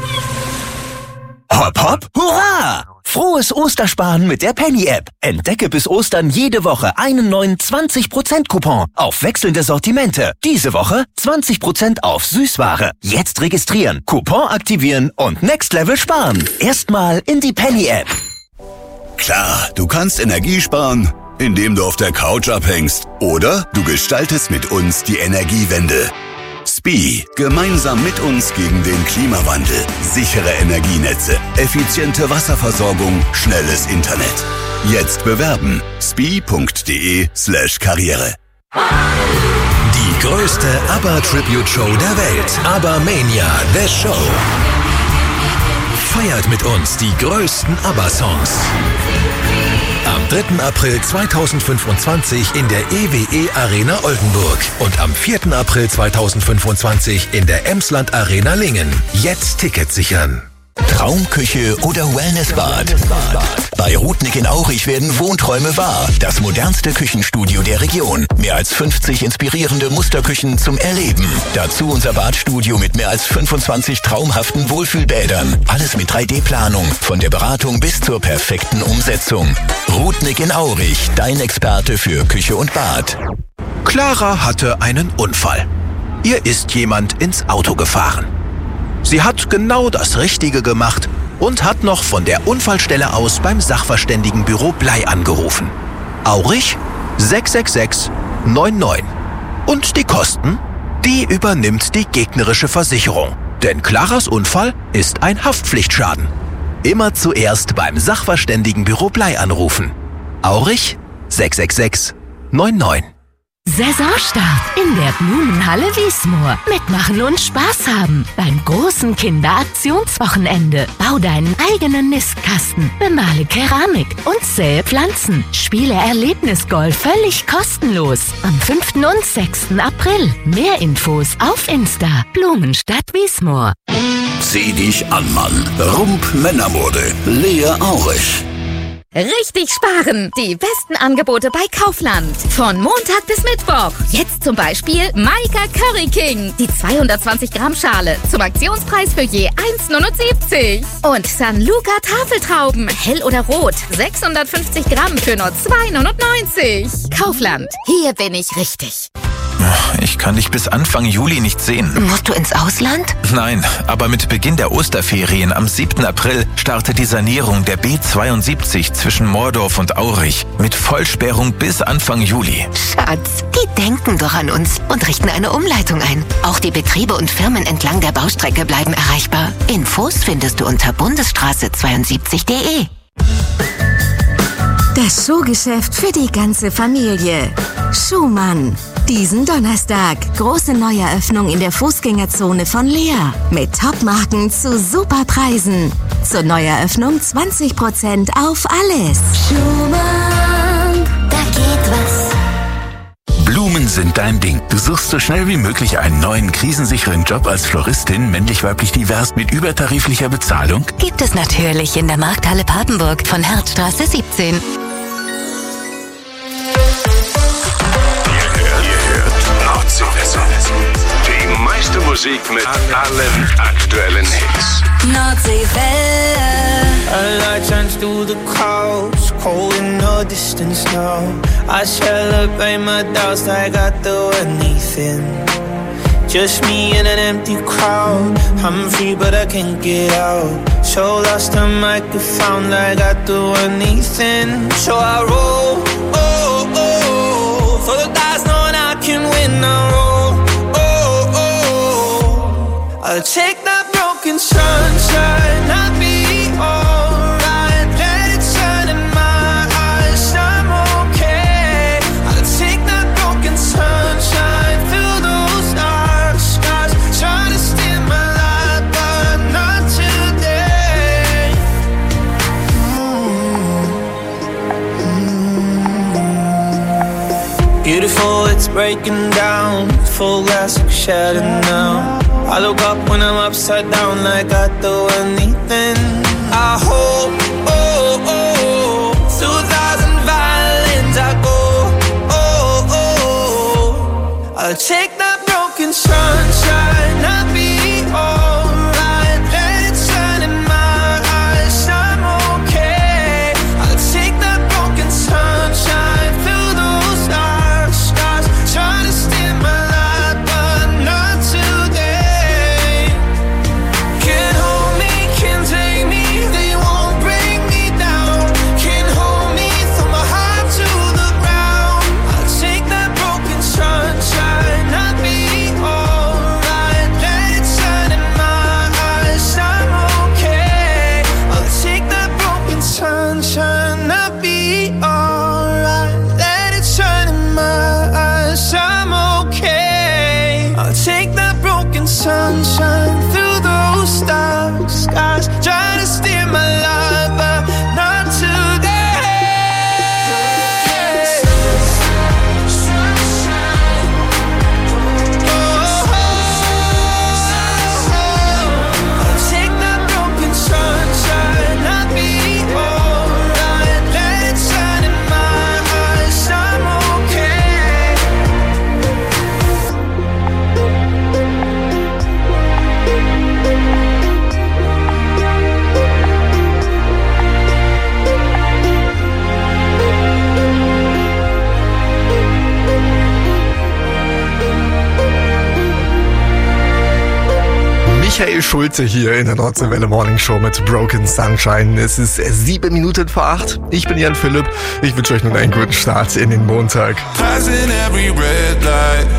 Hopp, hopp, hurra! Frohes Ostersparen mit der Penny-App. Entdecke bis Ostern jede Woche einen neuen 20%-Coupon auf wechselnde Sortimente. Diese Woche 20% auf Süßware. Jetzt registrieren, Coupon aktivieren und Next Level sparen. Erstmal in die Penny-App. Klar, du kannst Energie sparen, indem du auf der Couch abhängst. Oder du gestaltest mit uns die Energiewende. SPIE. Gemeinsam mit uns gegen den Klimawandel. Sichere Energienetze, effiziente Wasserversorgung, schnelles Internet. Jetzt bewerben. SPIE.de/Karriere. Die größte ABBA-Tribute-Show der Welt. ABBA-Mania, The Show. Feiert mit uns die größten ABBA-Songs. Am 3. April 2025 in der EWE Arena Oldenburg und am 4. April 2025 in der Emsland Arena Lingen. Jetzt Tickets sichern. Traumküche oder Wellnessbad. Bei Rudnick in Aurich werden Wohnträume wahr. Das modernste Küchenstudio der Region. Mehr als 50 inspirierende Musterküchen zum Erleben. Dazu unser Badstudio mit mehr als 25 traumhaften Wohlfühlbädern. Alles mit 3D-Planung. Von der Beratung bis zur perfekten Umsetzung. Rudnick in Aurich. Dein Experte für Küche und Bad. Clara hatte einen Unfall. Ihr ist jemand ins Auto gefahren. Sie hat genau das Richtige gemacht und hat noch von der Unfallstelle aus beim Sachverständigenbüro Blei angerufen. Aurich 666 99. Und die Kosten? Die übernimmt die gegnerische Versicherung. Denn Claras Unfall ist ein Haftpflichtschaden. Immer zuerst beim Sachverständigenbüro Blei anrufen. Aurich 666 99. Saisonstart in der Blumenhalle Wiesmoor. Mitmachen und Spaß haben beim großen Kinderaktionswochenende. Bau deinen eigenen Nistkasten, bemale Keramik und säe Pflanzen. Spiele Erlebnisgolf völlig kostenlos. Am 5. und 6. April. Mehr Infos auf Insta. Blumenstadt Wiesmoor. Zieh dich an, Mann. Rump Männermode. Lea Aurich. Richtig sparen! Die besten Angebote bei Kaufland. Von Montag bis Mittwoch. Jetzt zum Beispiel Maika Curry King. Die 220 Gramm Schale zum Aktionspreis für je 1,79. Und San Luca Tafeltrauben. Hell oder rot. 650 Gramm für nur 2,99. Kaufland. Hier bin ich richtig. Ich kann dich bis Anfang Juli nicht sehen. Musst du ins Ausland? Nein, aber mit Beginn der Osterferien am 7. April startet die Sanierung der B72 zwischen Moordorf und Aurich mit Vollsperrung bis Anfang Juli. Schatz, die denken doch an uns und richten eine Umleitung ein. Auch die Betriebe und Firmen entlang der Baustrecke bleiben erreichbar. Infos findest du unter bundesstraße72.de. Das Schuhgeschäft für die ganze Familie. Schumann. Diesen Donnerstag große Neueröffnung in der Fußgängerzone von Lea. Mit Topmarken zu super Preisen. Zur Neueröffnung 20% auf alles. Schumann, da geht was. Blumen sind dein Ding. Du suchst so schnell wie möglich einen neuen krisensicheren Job als Floristin, männlich-weiblich divers mit übertariflicher Bezahlung? Gibt es natürlich in der Markthalle Papenburg von Herzstraße 17. Die meiste Musik mit allen aktuellen Hits. Nordseewelle. A light shines through the clouds, cold in the distance now. I celebrate my doubts like I do anything. Just me in an empty crowd. I'm free but I can't get out. So lost I might get found like I do anything. So I roll, oh, oh, for the dice knowing I can win. I roll, oh, oh, I'll take that broken sunshine, I'll be alright. Let it shine in my eyes, I'm okay. I'll take that broken sunshine through those dark skies. Try to steal my light, but not today. Beautiful, it's breaking down. Full glass of shattered now. I look up when I'm upside down, like I'd do anything. I hope, 2,000 violins I go, I'll take that broken sunshine, I'll be alright. Let it shine in my eyes, I'm okay. I'll take that broken sunshine through those dark skies. Try to steal my light, but not today. Can't hold me, can't take me, they won't bring me down. Can't hold me, throw my heart to the ground. I'll take that broken sunshine, I'll be alright. Let it shine in my eyes, I'm okay. I'll take that broken sunshine, I'll be alright. Let it shine in my eyes, I'm okay. I'll take that broken sunshine through those dark skies. Try to steer my life, but not today. I'll take that broken sunshine, I'll be alright. Let it shine in my eyes, I'm okay. Michael Schulze hier in der Nordseewelle Morning Show mit Broken Sunshine. Es ist 7 Minuten vor 8. Ich bin Jan Philipp. Ich wünsche euch nun einen guten Start in den Montag. Passing every red light.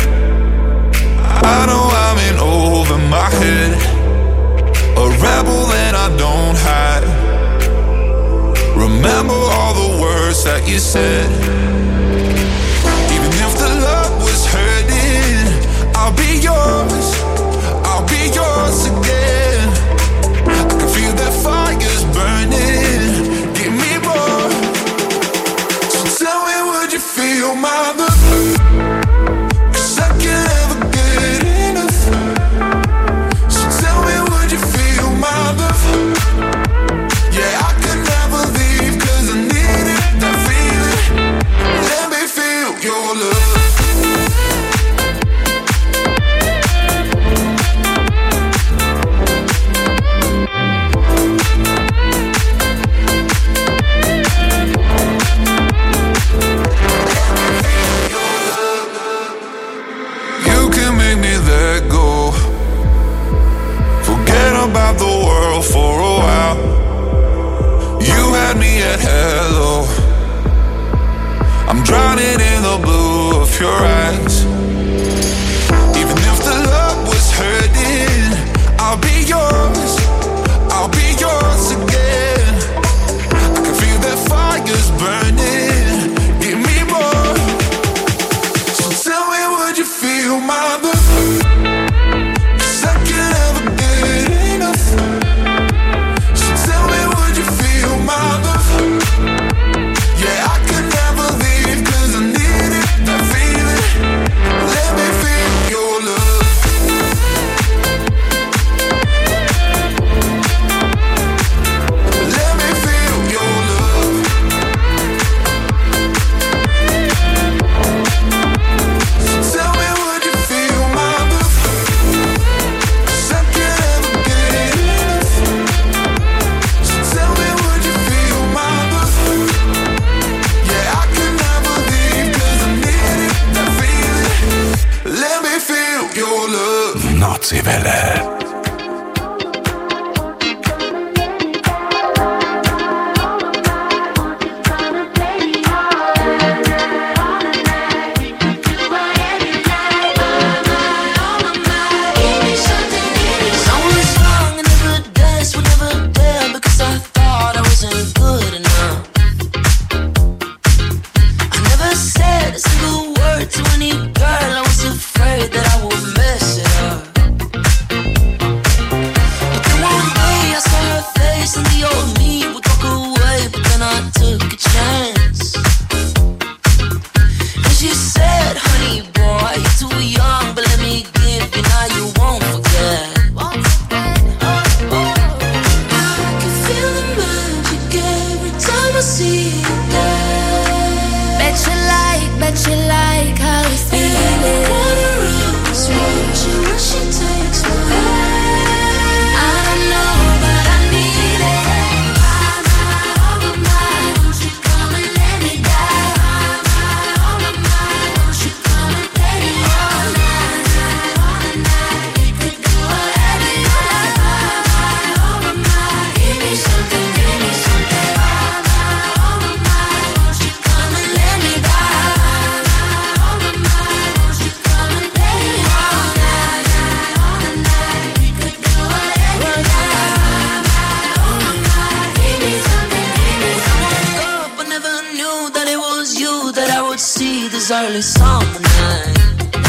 I know I'm in over my head. A rebel that I don't hide. Remember all the words that you said. Even if the love was hurting, I'll be yours. I'll be yours again. I can feel that fire's burning. Give me more. So tell me, would you feel my love? 'Cause I can't ever get enough. So tell me, would you feel my love? Yeah, I could never leave 'cause I need it, that feeling. Let me feel your love. About the world for a while. You had me at hello. I'm drowning in the blue of your eyes. Even if the love was hurting, I'll be yours. I'll be yours again. I can feel that fire's burning. Give me more. So tell me, would you feel my love? Nordseewelle. To any girl, I was afraid that I would mess it up. would see this early summer night.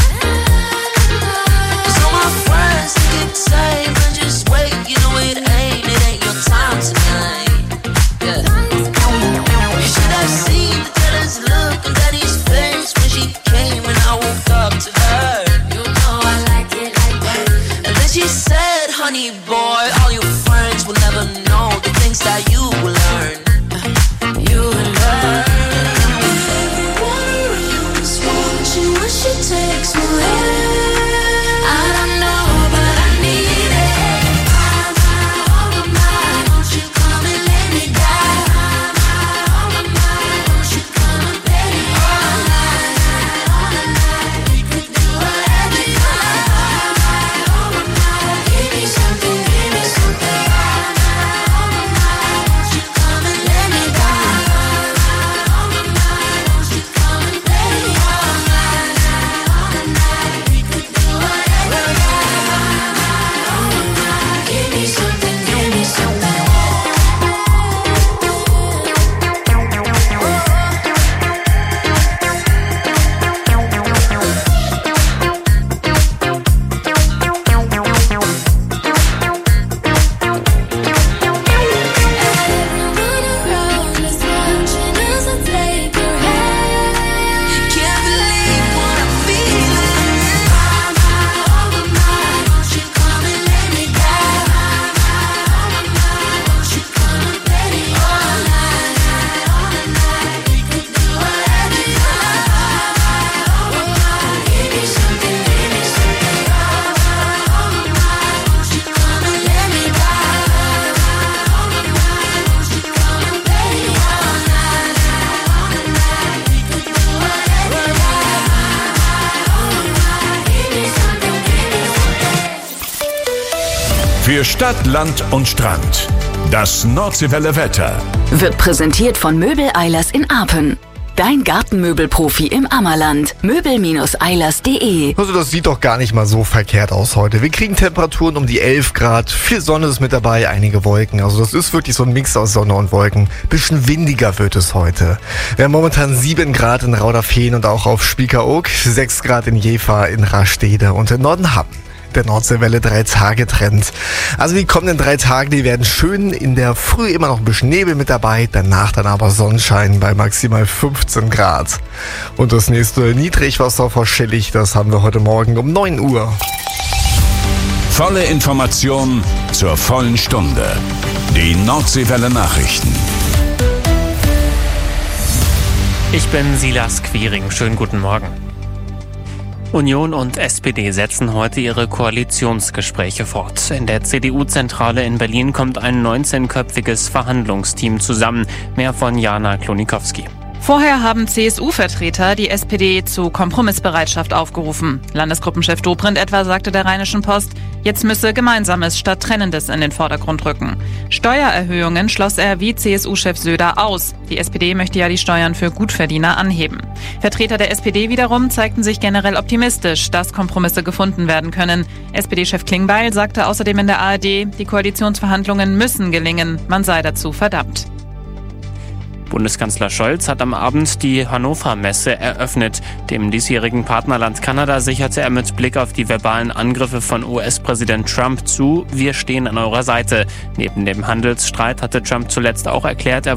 So my friends keep saying, just wait, you know it ain't your time tonight. Yeah. You should have seen the jealous look on Daddy's face when she came and I woke up to her. You know I like it like that. And then she said, honey boy, all your friends will never know the things that you will learn. You will learn. Everyone around is watching when she takes my hand. I don't know, but I need it. My, won't you come and lay me down? My, won't you come and lay me all night? We could do whatever you like. Give me something, give me something. Won't you come and lay me down? Won't you come and lay me all night? We could do whatever you like. Give me something, give me something. Everyone around is watching as I take your hand. Can't believe what I'm feeling. My, won't you come and lay me down? Won't you come and lay me all night? We could do whatever you like. Give me something, give me something. Won't you come and lay me down? Won't you come and lay me all night? We could do whatever you like. Give me something, give me something. Für Stadt, Land und Strand. Das Nordseewelle Wetter. Wird präsentiert von Möbel Eilers in Apen. Dein Gartenmöbelprofi im Ammerland. Möbel-eilers.de. Also das sieht doch gar nicht mal so verkehrt aus heute. Wir kriegen Temperaturen um die 11 Grad, viel Sonne ist mit dabei, einige Wolken. Also das ist wirklich so ein Mix aus Sonne und Wolken. Bisschen windiger wird es heute. Wir haben momentan 7 Grad in Rauderfehn und auch auf Spiekeroog, 6 Grad in Jever, in Rastede und in Nordenham. Der Nordseewelle 3-Tage-Trend. Also die kommenden 3 Tage, die werden schön. In der Früh immer noch ein bisschen Nebel mit dabei, danach dann aber Sonnenschein bei maximal 15 Grad. Und das nächste Niedrigwasser vor Schillig, das haben wir heute Morgen um 9 Uhr. Volle Information zur vollen Stunde. Die Nordseewelle Nachrichten. Ich bin Silas Quiring. Schönen guten Morgen. Union und SPD setzen heute ihre Koalitionsgespräche fort. In der CDU-Zentrale in Berlin kommt ein 19-köpfiges Verhandlungsteam zusammen. Mehr von Jana Klonikowski. Vorher haben CSU-Vertreter die SPD zu Kompromissbereitschaft aufgerufen. Landesgruppenchef Dobrindt etwa sagte der Rheinischen Post, jetzt müsse Gemeinsames statt Trennendes in den Vordergrund rücken. Steuererhöhungen schloss er wie CSU-Chef Söder aus. Die SPD möchte ja die Steuern für Gutverdiener anheben. Vertreter der SPD wiederum zeigten sich generell optimistisch, dass Kompromisse gefunden werden können. SPD-Chef Klingbeil sagte außerdem in der ARD, die Koalitionsverhandlungen müssen gelingen, man sei dazu verdammt. Bundeskanzler Scholz hat am Abend die Hannover-Messe eröffnet. Dem diesjährigen Partnerland Kanada sicherte er mit Blick auf die verbalen Angriffe von US-Präsident Trump zu, wir stehen an eurer Seite. Neben dem Handelsstreit hatte Trump zuletzt auch erklärt, er